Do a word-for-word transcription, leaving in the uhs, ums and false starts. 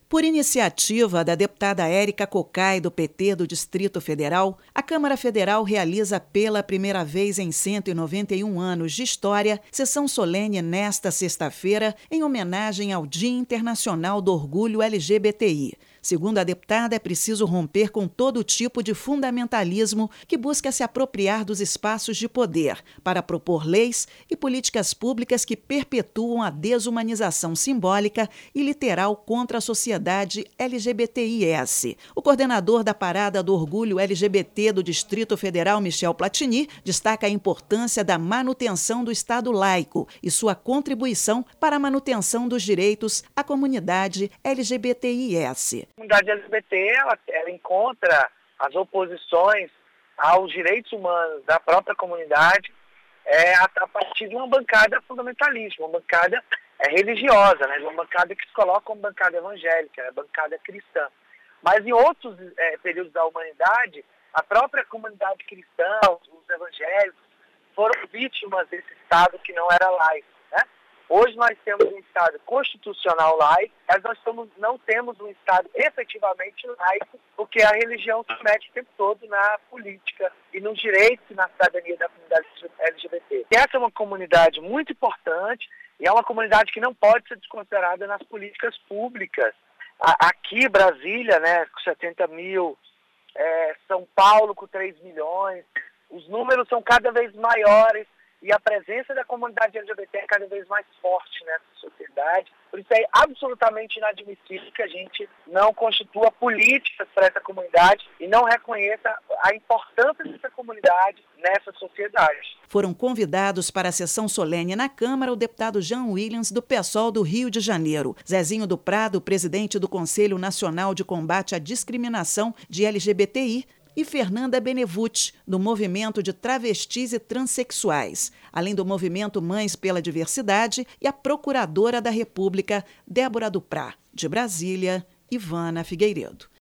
Por iniciativa da deputada Érica Cocai, do P T do Distrito Federal, a Câmara Federal realiza pela primeira vez em cento e noventa e um anos de história sessão solene nesta sexta-feira em homenagem ao Dia Internacional do Orgulho L G B T I. Segundo a deputada, é preciso romper com todo tipo de fundamentalismo que busca se apropriar dos espaços de poder para propor leis e políticas públicas que perpetuam a desumanização simbólica e literal contra a sociedade L G B T I S. O coordenador da Parada do Orgulho L G B T do Distrito Federal, Michel Platini, destaca a importância da manutenção do Estado laico e sua contribuição para a manutenção dos direitos à comunidade L G B T I S. A comunidade L G B T ela, ela encontra as oposições aos direitos humanos da própria comunidade é, a, a partir de uma bancada fundamentalista, uma bancada é, religiosa, né, uma bancada que se coloca como bancada evangélica, né, bancada cristã. Mas em outros é, períodos da humanidade, a própria comunidade cristã, os evangélicos, foram vítimas desse Estado que não era laico. Né? Hoje nós temos um Estado constitucional laico, mas nós somos, não temos um Estado efetivamente laico, porque a religião se mete o tempo todo na política e nos direitos e na cidadania da comunidade L G B T. E essa é uma comunidade muito importante e é uma comunidade que não pode ser desconsiderada nas políticas públicas. Aqui, Brasília, né, com setenta mil, é, São Paulo com três milhões, os números são cada vez maiores e a presença da comunidade L G B T é cada vez mais forte nessa sociedade. Por isso é absolutamente inadmissível que a gente não constitua políticas para essa comunidade e não reconheça a importância dessa comunidade nessa sociedade. Foram convidados para a sessão solene na Câmara o deputado Jean Williams, do PSOL do Rio de Janeiro, Zezinho do Prado, presidente do Conselho Nacional de Combate à Discriminação de L G B T I, e Fernanda Benevuti, do Movimento de Travestis e Transsexuais, além do Movimento Mães pela Diversidade e a Procuradora da República, Débora Duprá. De Brasília, Ivana Figueiredo.